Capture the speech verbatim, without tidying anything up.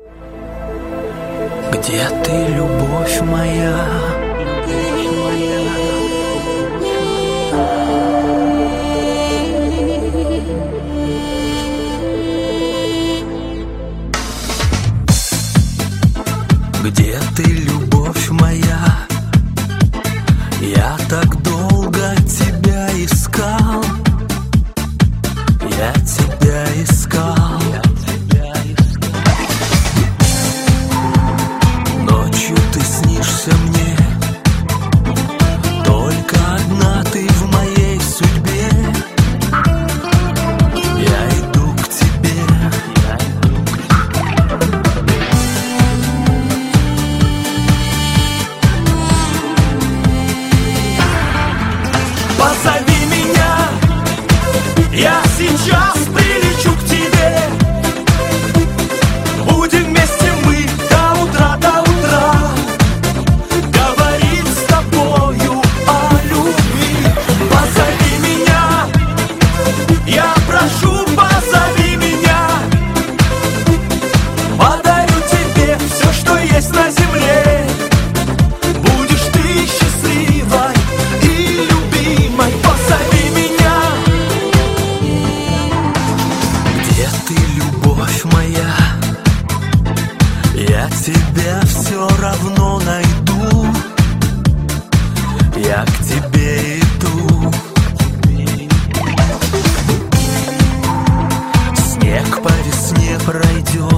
Где ты, любовь моя? Где ты, любовь моя? Я так долго тебя искал. Я тебя искал. Ночью ты снишься мне. Только одна ты в моей судьбе. Я иду к тебе. Позови меня, я сейчас прилечу к тебе. Будем вместе мы до утра, до утра говорить с тобою о любви. Позови меня, я прошу, позови меня. Подарю тебе все, что есть на земле. Будешь ты счастливой и любимой. Позови меня. Где ты, любовь моя? Я тебя все равно найду. Я к тебе иду. Снег по весне пройдет.